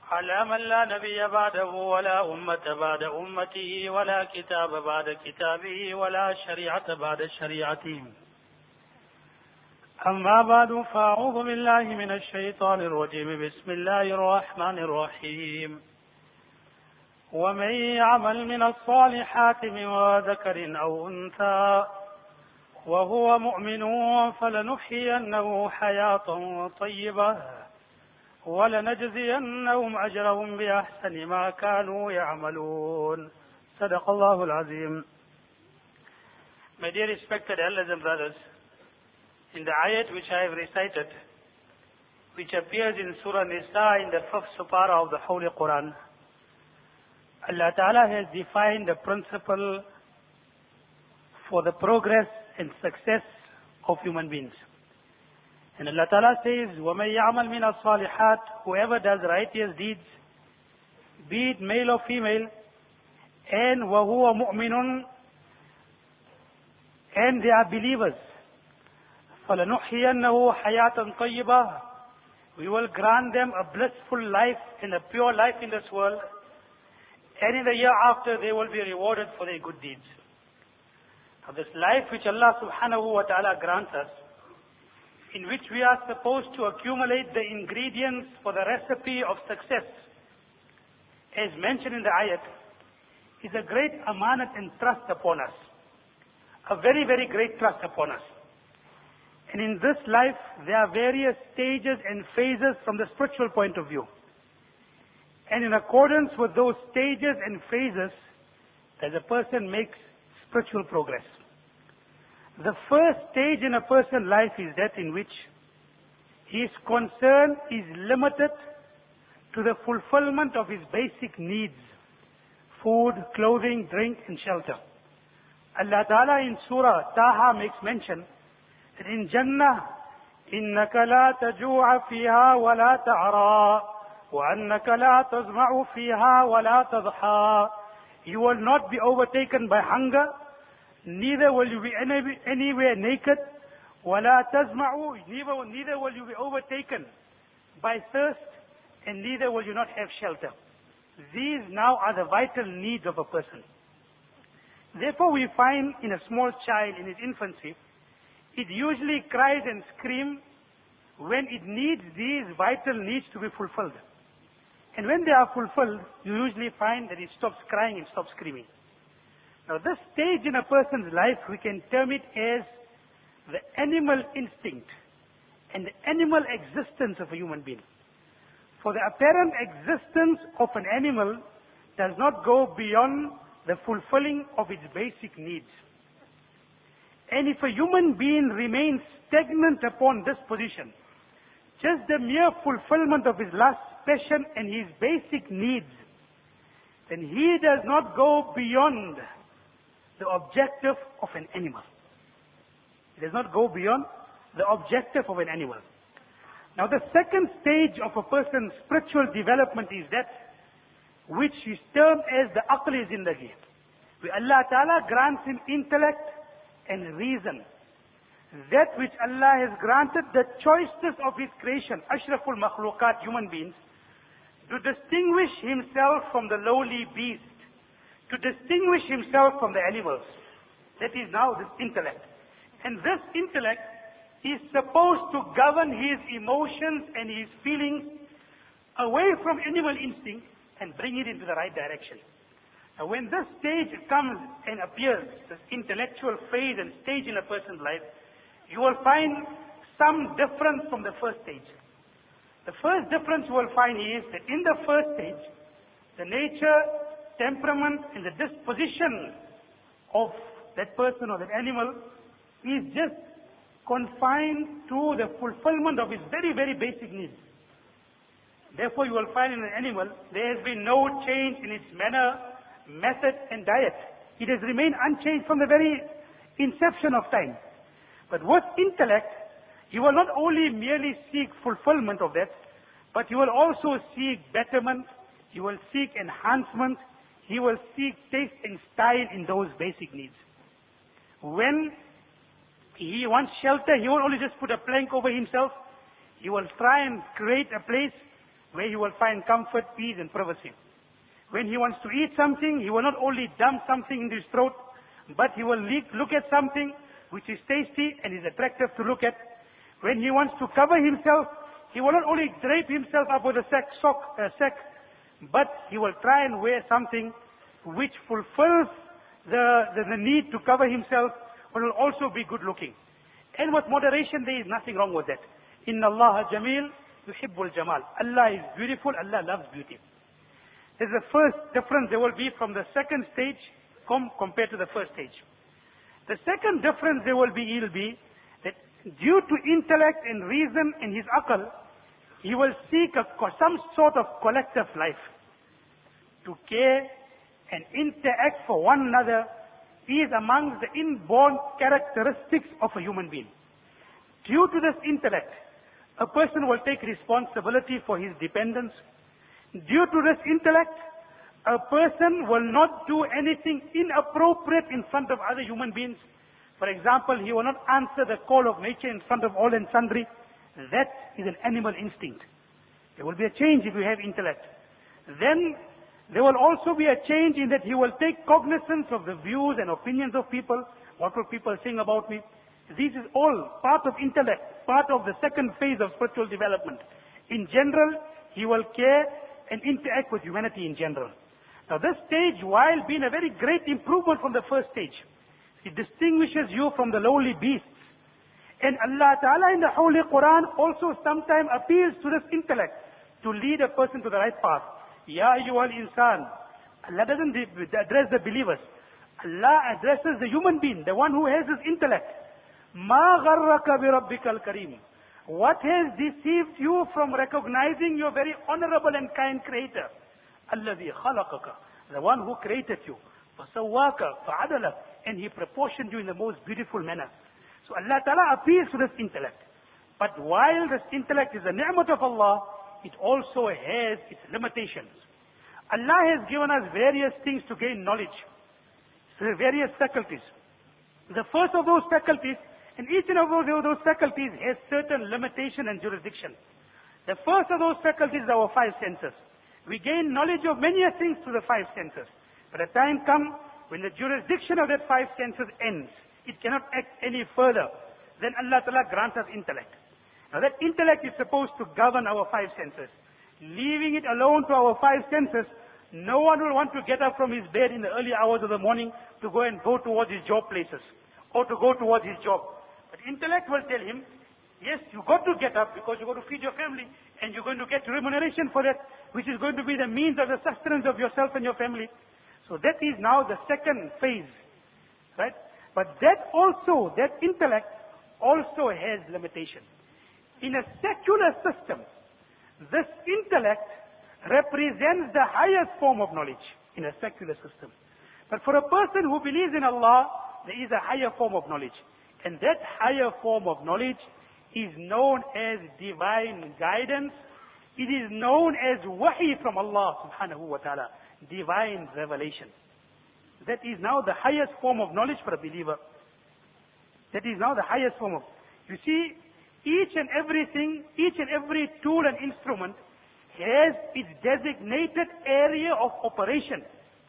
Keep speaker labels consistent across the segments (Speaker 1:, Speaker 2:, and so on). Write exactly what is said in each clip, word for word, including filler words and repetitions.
Speaker 1: على من لا نبي بعده ولا أمة بعد أمته ولا كتاب بعد كتابه ولا شريعة بعد شريعته. أما بعد فأعوذ بالله من الشيطان الرجيم. بسم الله الرحمن الرحيم. ومن يعمل من الصالحات من ذكر أو أنثى وهو مؤمن فلنحيينه حياة طيبة ولنجزينهم أجرهم بأحسن ما كانوا يعملون. صدق الله العظيم. My dear respected elders and brothers, in the ayat which I have recited, which appears in Surah Nisa in the fifth supara of the Holy Quran, Allah Ta'ala has defined the principle for the progress and success of human beings. And Allah Ta'ala says, وَمَنْ يَعْمَلْ مِنَ الصَّالِحَاتِ, whoever does righteous deeds, be it male or female, and وَهُوَ مُؤْمِنٌ, and they are believers, فَلَنُحْيِيَنَّهُ حَيَاةً طَيِّبَةً, we will grant them a blissful life and a pure life in this world, and in the year after they will be rewarded for their good deeds. Now this life which Allah subhanahu wa ta'ala grants us, in which we are supposed to accumulate the ingredients for the recipe of success, as mentioned in the ayat, is a great amanat and trust upon us. A very, very great trust upon us. And in this life, there are various stages and phases from the spiritual point of view. And in accordance with those stages and phases, as a person makes spiritual progress. The first stage in a person's life is that in which his concern is limited to the fulfillment of his basic needs: food, clothing, drink, and shelter. Allah Ta'ala in Surah Taha makes mention that in Jannah, إِنَّكَ لَا تَجُوعَ فِيهَا وَلَا تَعْرَى وَأَنَّكَ لَا تَظْمَعُ فِيهَا وَلَا تَضْحَى. You will not be overtaken by hunger, neither will you be any, anywhere naked, وَلَا تَزْمَعُ, neither, neither will you be overtaken by thirst, and neither will you not have shelter. These now are the vital needs of a person. Therefore we find in a small child in his infancy, it usually cries and screams when it needs these vital needs to be fulfilled. And when they are fulfilled, you usually find that it stops crying and stops screaming. Now this stage in a person's life, we can term it as the animal instinct and the animal existence of a human being. For the apparent existence of an animal does not go beyond the fulfilling of its basic needs. And if a human being remains stagnant upon this position, just the mere fulfillment of his lust, passion and his basic needs, then he does not go beyond the objective of an animal. It does not go beyond the objective of an animal. Now the second stage of a person's spiritual development is that which is termed as the aqli zindagi, where Allah Ta'ala grants him intellect and reason. That which Allah has granted the choicest of His creation, ashraful makhluqat, human beings, to distinguish himself from the lowly beast, to distinguish himself from the animals. That is now this intellect. And this intellect is supposed to govern his emotions and his feelings away from animal instinct and bring it into the right direction. Now when this stage comes and appears, this intellectual phase and stage in a person's life, you will find some difference from the first stage. The first difference you will find is that in the first stage, the nature, temperament, and the disposition of that person or that animal is just confined to the fulfillment of its very, very basic needs. Therefore, you will find in an animal, there has been no change in its manner, method, and diet. It has remained unchanged from the very inception of time. But with intellect, you will not only merely seek fulfillment of that, but you will also seek betterment, you will seek enhancement, you will seek taste and style in those basic needs. When he wants shelter, he won't only just put a plank over himself, he will try and create a place where he will find comfort, peace and privacy. When he wants to eat something, he will not only dump something into his throat, but he will look at something which is tasty and is attractive to look at. When he wants to cover himself, he will not only drape himself up with a sack, sock, uh, sack, but he will try and wear something which fulfills the, the, the need to cover himself, but will also be good looking. And with moderation, there is nothing wrong with that. Inna Allah Jameel yuhibbul Jamal. Allah is beautiful, Allah loves beauty. There's the first difference there will be from the second stage com compared to the first stage. The second difference there will be, will be that due to intellect and reason in his akal, he will seek a, some sort of collective life. To care and interact for one another is amongst the inborn characteristics of a human being. Due to this intellect, a person will take responsibility for his dependents. Due to this intellect, a person will not do anything inappropriate in front of other human beings. For example, he will not answer the call of nature in front of all and sundry. That is an animal instinct. There will be a change if you have intellect. Then there will also be a change in that he will take cognizance of the views and opinions of people. What will people think about me? This is all part of intellect, part of the second phase of spiritual development. In general, he will care and interact with humanity in general. Now this stage, while being a very great improvement from the first stage, it distinguishes you from the lowly beasts. And Allah Ta'ala in the Holy Quran also sometimes appeals to this intellect to lead a person to the right path. Ya ayyuhal insan. Allah doesn't address the believers. Allah addresses the human being, the one who has his intellect. Ma gharraka bi rabbikal kareem. What has deceived you from recognizing your very honorable and kind creator? Alladhi khalaqaka. The one who created you. Fasawwaka fa'adalak. And he proportioned you in the most beautiful manner. So Allah Ta'ala appeals to this intellect. But while this intellect is a ni'mat of Allah, it also has its limitations. Allah has given us various things to gain knowledge. So various faculties. The first of those faculties, and each and every one of those faculties has certain limitation and jurisdiction. The first of those faculties are our five senses. We gain knowledge of many things through the five senses. But a time comes when the jurisdiction of that five senses ends. It cannot act any further. Then Allah Ta'ala grants us intellect. Now that intellect is supposed to govern our five senses. Leaving it alone to our five senses, no one will want to get up from his bed in the early hours of the morning to go and go towards his job places or to go towards his job. But intellect will tell him, yes, you got to get up because you're going to feed your family and you're going to get remuneration for that, which is going to be the means of the sustenance of yourself and your family. So that is now the second phase, right? But that also, that intellect also has limitation. In a secular system, this intellect represents the highest form of knowledge in a secular system. But for a person who believes in Allah, there is a higher form of knowledge. And that higher form of knowledge is known as divine guidance. It is known as wahi from Allah subhanahu wa ta'ala, divine revelation. That is now the highest form of knowledge for a believer. That is now the highest form of. You see, each and everything, each and every tool and instrument has its designated area of operation.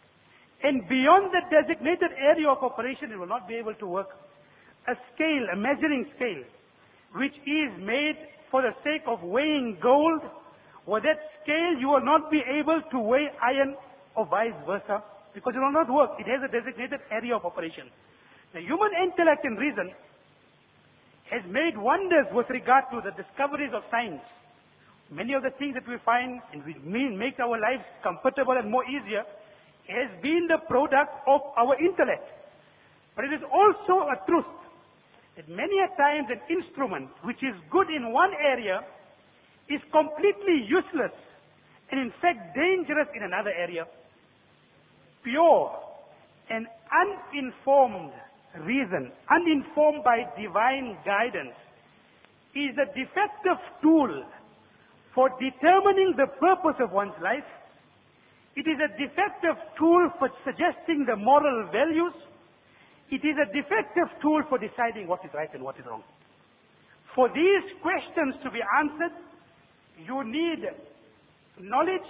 Speaker 1: And beyond the designated area of operation, it will not be able to work. A scale, a measuring scale, which is made for the sake of weighing gold, with that scale you will not be able to weigh iron or vice versa, because it will not work. It has a designated area of operation. The human intellect and reason has made wonders with regard to the discoveries of science. Many of the things that we find and we make our lives comfortable and more easier has been the product of our intellect. But it is also a truth that many a times an instrument which is good in one area is completely useless and in fact dangerous in another area. Pure and uninformed reason, uninformed by divine guidance, is a defective tool for determining the purpose of one's life. It is a defective tool for suggesting the moral values. It is a defective tool for deciding what is right and what is wrong. For these questions to be answered, you need knowledge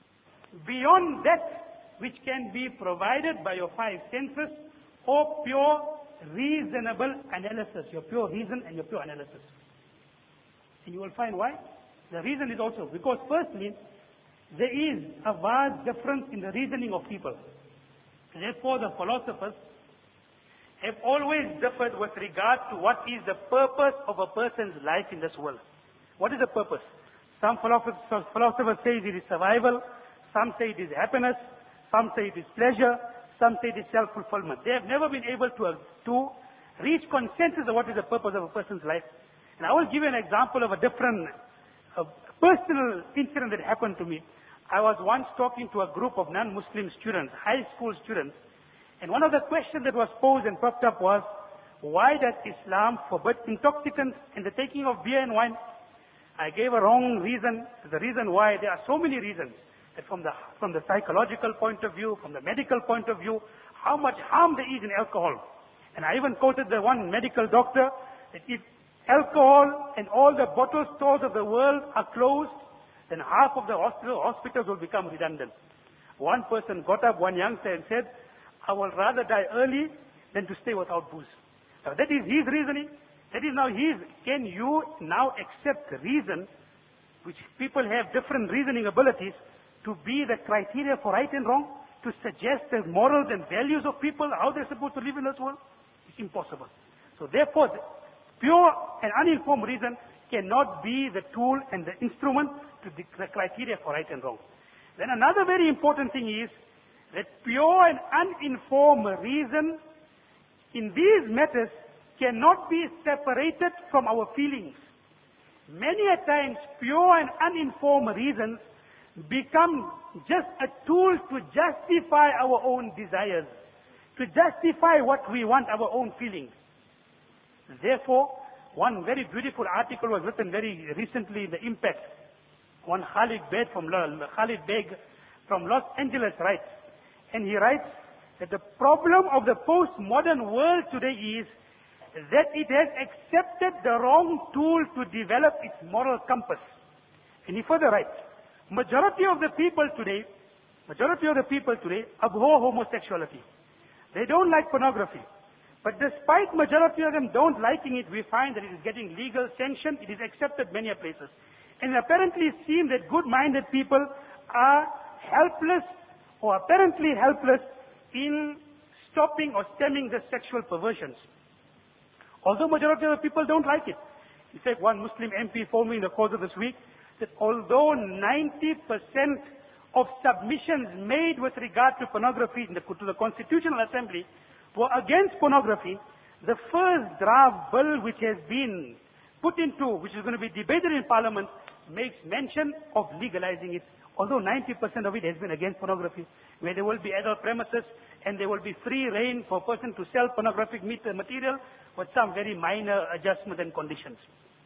Speaker 1: beyond that which can be provided by your five senses, or pure reasonable analysis, your pure reason and your pure analysis. And you will find why. The reason is also because firstly, there is a vast difference in the reasoning of people. Therefore, the philosophers have always differed with regard to what is the purpose of a person's life in this world. What is the purpose? Some philosophers, philosophers say it is survival, some say it is happiness, some say it is pleasure, some say it is self-fulfillment. They have never been able to, uh, to reach consensus of what is the purpose of a person's life. And I will give you an example of a different a personal incident that happened to me. I was once talking to a group of non-Muslim students, high school students, and one of the questions that was posed and popped up was, why does Islam forbid intoxicants and the taking of beer and wine? I gave a wrong reason. The reason why, there are so many reasons. That from the, from the psychological point of view, from the medical point of view, how much harm there is in alcohol. And I even quoted the one medical doctor that if alcohol and all the bottle stores of the world are closed, then half of the hospital, hospitals will become redundant. One person got up, one youngster, and said, I would rather die early than to stay without booze. Now that is his reasoning. That is now his. Can you now accept reason, which people have different reasoning abilities, to be the criteria for right and wrong? To suggest the morals and values of people, how they're supposed to live in this world? It's impossible. So therefore, pure and uninformed reason cannot be the tool and the instrument to the criteria for right and wrong. Then another very important thing is that pure and uninformed reason in these matters cannot be separated from our feelings. Many a times, pure and uninformed reasons become just a tool to justify our own desires, to justify what we want, our own feelings. Therefore, one very beautiful article was written very recently in the Impact. One Khalid Beg from, Khalid Beg from Los Angeles writes, and he writes that the problem of the postmodern world today is that it has accepted the wrong tool to develop its moral compass. And he further writes, majority of the people today, majority of the people today abhor homosexuality. They don't like pornography. But despite majority of them don't liking it, we find that it is getting legal sanction. It is accepted many places. And it apparently seems that good-minded people are helpless or apparently helpless in stopping or stemming the sexual perversions. Although majority of the people don't like it. In fact, one Muslim M P told me in the course of this week that although ninety percent of submissions made with regard to pornography in the, to the Constitutional Assembly were against pornography, the first draft bill which has been put into, which is going to be debated in Parliament, makes mention of legalizing it. Although ninety percent of it has been against pornography, where there will be adult premises and there will be free reign for a person to sell pornographic material with some very minor adjustment and conditions.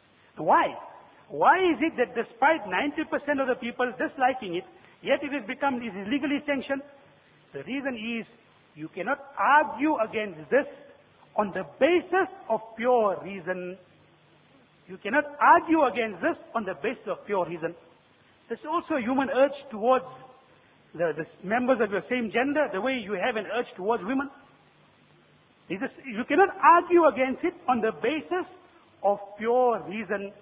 Speaker 1: Why? Why is it that despite ninety percent of the people disliking it, yet it has become, it is legally sanctioned? The reason is, you cannot argue against this on the basis of pure reason. You cannot argue against this on the basis of pure reason. There's also a human urge towards the, the members of your same gender, the way you have an urge towards women. Is, you cannot argue against it on the basis of pure reason.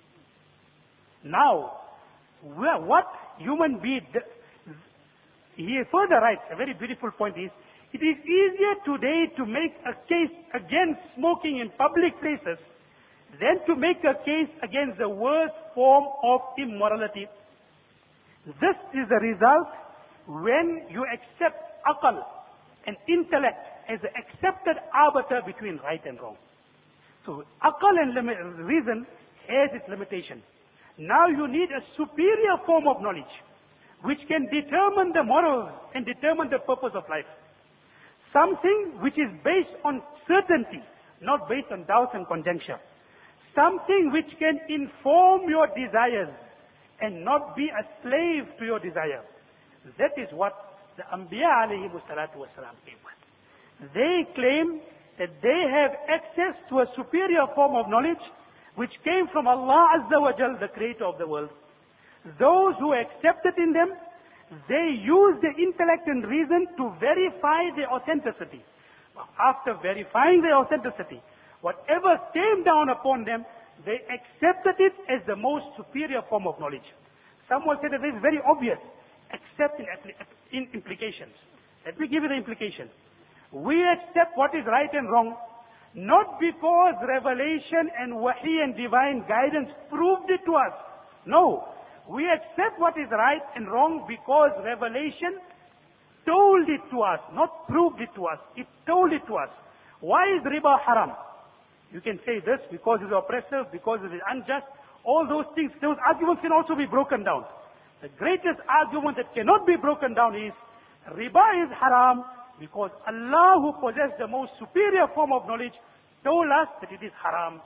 Speaker 1: Now, what human being, he further writes, a very beautiful point is, it is easier today to make a case against smoking in public places than to make a case against the worst form of immorality. This is the result when you accept aql and intellect as the accepted arbiter between right and wrong. So aql and reason has its limitation. Now you need a superior form of knowledge which can determine the morals and determine the purpose of life. Something which is based on certainty, not based on doubt and conjecture. Something which can inform your desires and not be a slave to your desire. That is what the Anbiya alayhi salatu wasalam came with. They claim that they have access to a superior form of knowledge which came from Allah Azza wa Jal, the creator of the world. Those who accepted in them, they used the intellect and reason to verify their authenticity. After verifying their authenticity, whatever came down upon them, they accepted it as the most superior form of knowledge. Some will say that this is very obvious, except in, in implications. Let me give you the implication. We accept what is right and wrong, not because revelation and wahi and divine guidance proved it to us. No. We accept what is right and wrong because revelation told it to us, not proved it to us. It told it to us. Why is riba haram? You can say this because it is oppressive, because it is unjust. All those things, those arguments can also be broken down. The greatest argument that cannot be broken down is riba is haram because Allah, who possessed the most superior form of knowledge, told us that it is haram.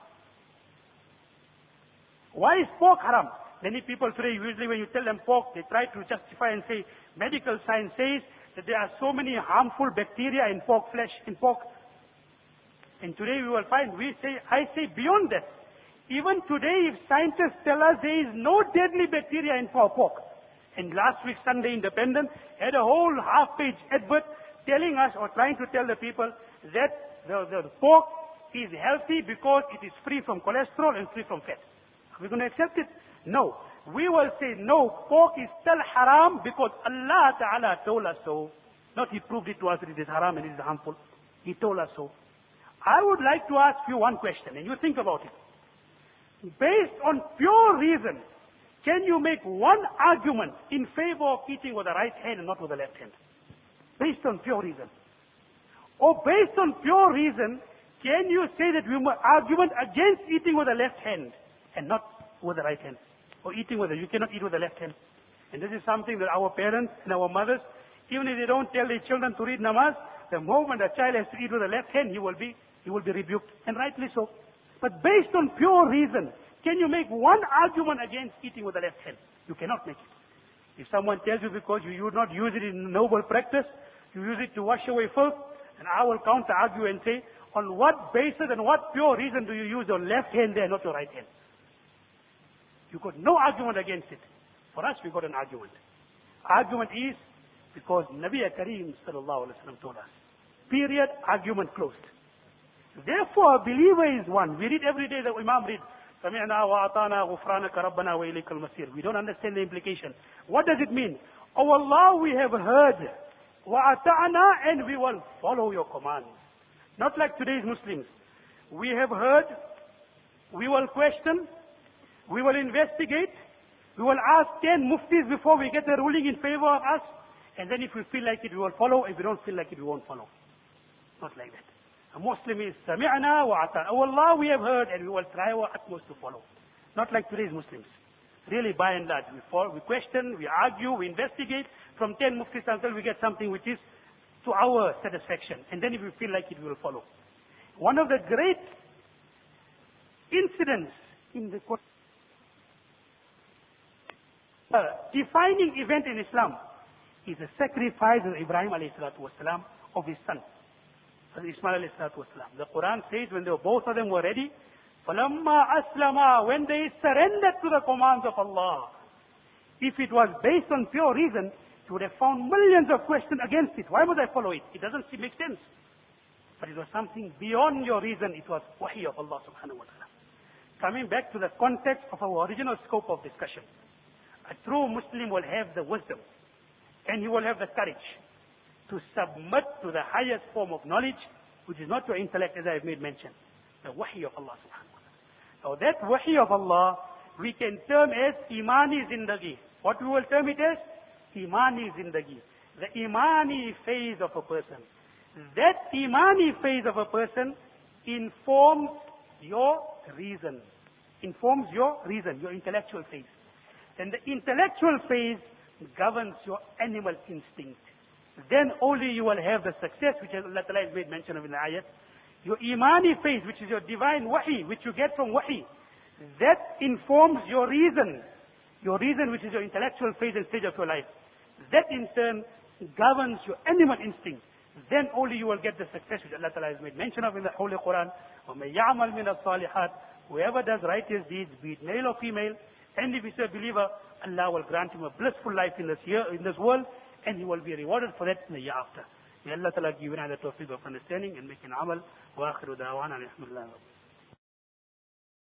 Speaker 1: Why is pork haram? Many people today, usually when you tell them pork, they try to justify and say, medical science says that there are so many harmful bacteria in pork flesh, in pork. And today we will find, we say, I say beyond that. Even today, if scientists tell us there is no deadly bacteria in pork. And last week, Sunday Independent had a whole half-page advert telling us or trying to tell the people that the, the pork is healthy because it is free from cholesterol and free from fat. Are we going to accept it? No. We will say, no, pork is still haram because Allah Ta'ala told us so. Not He proved it to us that it is haram and it is harmful. He told us so. I would like to ask you one question, and you think about it. Based on pure reason, can you make one argument in favor of eating with the right hand and not with the left hand? Based on pure reason. Or based on pure reason, can you say that we have an argument against eating with the left hand and not with the right hand? Or eating with the, you cannot eat with the left hand. And this is something that our parents and our mothers, even if they don't tell their children to read namaz, the moment a child has to eat with the left hand, he will be, he will be rebuked. And rightly so. But based on pure reason, can you make one argument against eating with the left hand? You cannot make it. If someone tells you because you would not use it in noble practice, you use it to wash away filth, and I will counter argue and say, on what basis and what pure reason do you use your left hand there, not your right hand? You got no argument against it. For us, we got an argument. Argument is because Nabi Kareem sallallahu alaihi wasallam told us. Period. Argument closed. Therefore, a believer is one. We read every day, the Imam read, سَمِعْنَا وَأَطَانَا غُفْرَانَكَ رَبَّنَا وَإِلَيْكَ الْمَصِيرُ. We don't understand the implication. What does it mean? Oh Allah, we have heard. وَأَطَعْنَا, and we will follow your commands. Not like today's Muslims. We have heard, we will question, we will investigate, we will ask ten muftis before we get a ruling in favor of us, and then if we feel like it, we will follow. If we don't feel like it, we won't follow. Not like that. A Muslim is sami'na wa ata'na. Oh Allah, we have heard, and we will try our utmost to follow. Not like today's Muslims. Really, by and large, we, follow, we question, we argue, we investigate from ten muftis until we get something which is to our satisfaction. And then if we feel like it, we will follow. One of the great incidents in the Quran, uh, defining event in Islam is the sacrifice of Ibrahim alayhi salatu wasalam of his son. Ismail alayhi salatu wasalam. The Quran says when they were, both of them were ready, فَلَمَّا أَسْلَمَا, when they surrendered to the commands of Allah. If it was based on pure reason, you would have found millions of questions against it. Why would I follow it? It doesn't seem make sense. But it was something beyond your reason. It was wahi of Allah subhanahu wa ta'ala. Coming back to the context of our original scope of discussion. A true Muslim will have the wisdom and he will have the courage to submit to the highest form of knowledge, which is not your intellect, as I have made mention. The wahi of Allah subhanahu wa ta'ala. Now that wahi of Allah, we can term as imani zindagi. What we will term it as? Imani zindagi. The imani phase of a person. That imani phase of a person informs your reason. Informs your reason, your intellectual phase. Then the intellectual phase governs your animal instinct. Then only you will have the success, which Allah Ta'ala has made mention of in the ayat. Your imani phase, which is your divine wahi, which you get from wahi, that informs your reason. Your reason, which is your intellectual phase and stage of your life. That in turn governs your animal instinct. Then only you will get the success which Allah Ta'ala has made mention of in the Holy Quran. وَمَن يَعْمَلْ مِنَ الصَّالِحَاتِ, whoever does righteous deeds, be it male or female, and if he's a believer, Allah will grant him a blissful life in this year, in this world, and he will be rewarded for that in the year after. May Allah Ta'ala give you the tawfiq of understanding and making amal. Wa akhiru da'wana alhamdulillah.